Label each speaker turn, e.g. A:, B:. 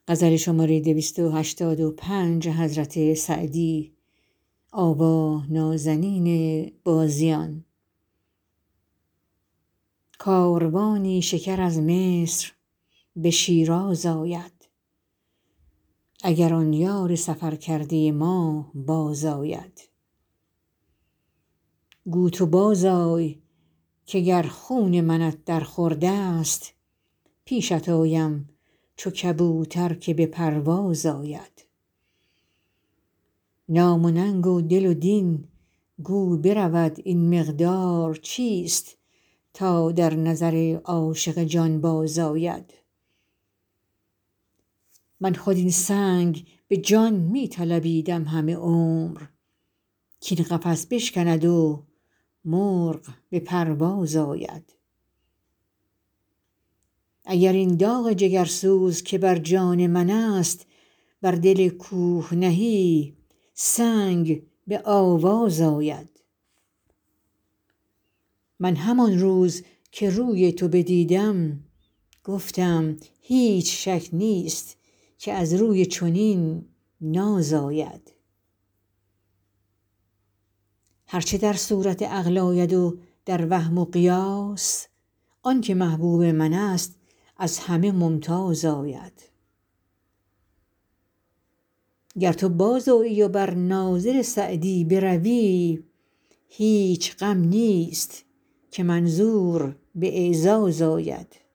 A: کاروانی شکر از مصر به شیراز آید اگر آن یار سفرکرده ما باز آید گو تو باز آی که گر خون منت درخورده ست پیشت آیم چو کبوتر که به پرواز آید نام و ننگ و دل و دین گو برود این مقدار چیست تا در نظر عاشق جانباز آید من خود این سنگ به جان می طلبیدم همه عمر کاین قفس بشکند و مرغ به پرواز آید اگر این داغ جگرسوز که بر جان من است بر دل کوه نهی سنگ به آواز آید من همان روز که روی تو بدیدم گفتم هیچ شک نیست که از روی چنین ناز آید هر چه در صورت عقل آید و در وهم و قیاس آن که محبوب من است از همه ممتاز آید گر تو باز آیی و بر ناظر سعدی بروی هیچ غم نیست که منظور به اعزاز آید